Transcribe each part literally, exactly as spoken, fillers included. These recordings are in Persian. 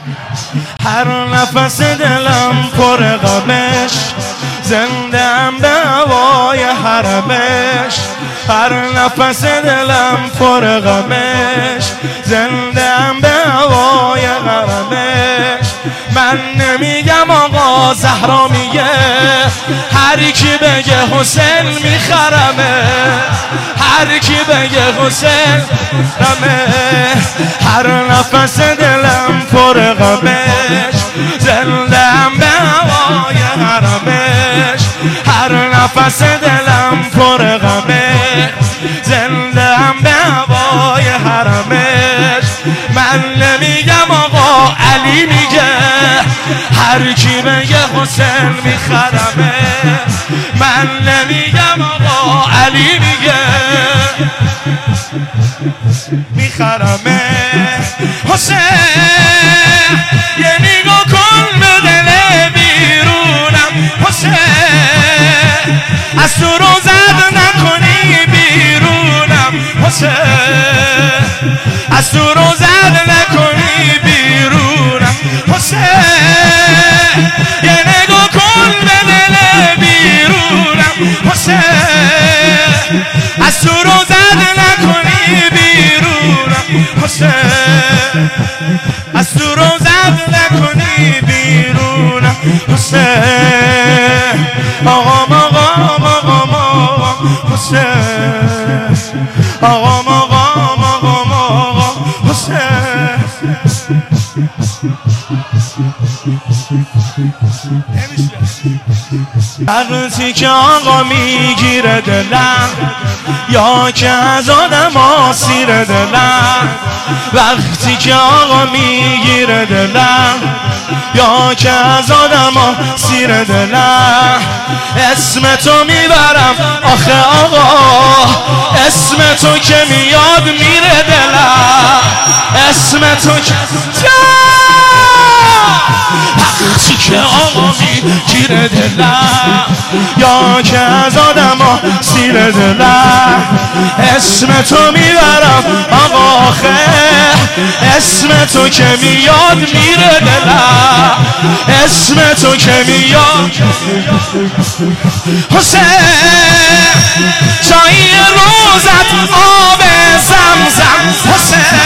هر نفس دلم پر غمش، زنده‌ام به هوای حرمش. هر نفس دلم پر غمش، زنده‌ام به هوای حرمش. من نمیگم آقا، زهرا میگه، هر کی بگه حسین میخرمه. هر کی بگه حسین رمه. هر نفس دلم پر غمش، زنده‌ام به هوای حرمش. هر نفس دلم پر غمش، زنده‌ام به هوای حرمش. من نمیگم آقا، علی میگه، هر کی بگه حسین میخرمه. من نمیگم آقا، علی میگه میخرمه. حسین یه نگاه کن به دل بیرونم. حسین از تو رو زد نکنی بیرونم. حسین از تو رو زد نکنی بیرونم. حسین یه نگاه کن به دل بیرونم. حسین از تو رو زد نکنی بیرونم. حسین از تو رو زد نکنی بیرونم. حسین آقا آقا آقا آقا حسین آقا آقا آقا آقا حسین. وقتی که آقا میگیره دلم، یا که از آدم آسیر دلم. وقتی که آقا میگیره دلم، یا که از آدم آسیر دلم. اسم تو میبرم آخه آقا، اسم تو که میاد میره دلم. اسم تو که وقتی که آقا میگیره دلم، یا که از آدم ها سیر دلم. اسم تو میبرم آقا آخه، اسم تو که میاد میره دلم. اسم تو که میاد. حسین جایی روزت آب زمزم. حسین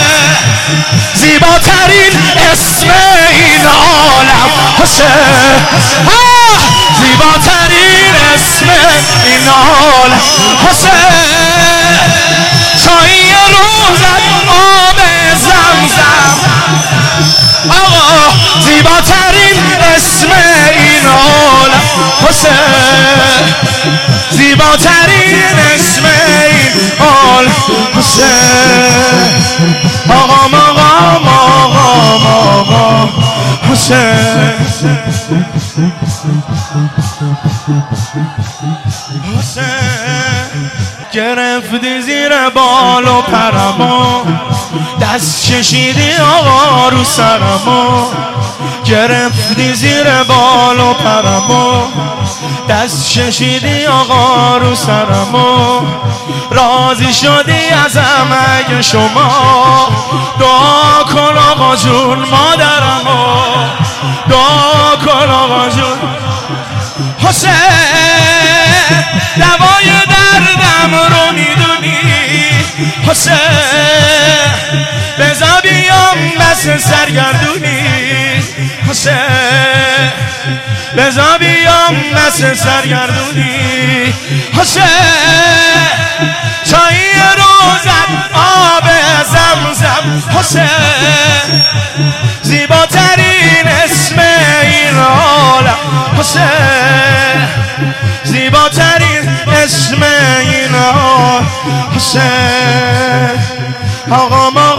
زیباترین اسم این عالم. حسین زیباترین اسم این عالم. حسین چایی روزت آب زمزم. آقا زیباترین اسم این عالم. حسین زیباترین اسم این عالم. حسین آقا آقا آقا آقا حسین. حسین گرفتی زیر بال و پرمو، دست کشیدی آقا رو سرمو. گرفتی زیر بال و پرمو، دست کشیدی آقا رو سرمو. راضی شدی ازم اگه شما، دعا کن آقا جون مادرمو. دعا کن آقا جون. حسین دوای دردم رو میدونی. حسین بزا بیام بس سرگردونی. حسین بزا بیام بس سرگردونی. حسین چایی روزت آب زمزم. حسین زیباترین اسم این عالم. حسین زیباترین اسم این عالم. حسین آقا ما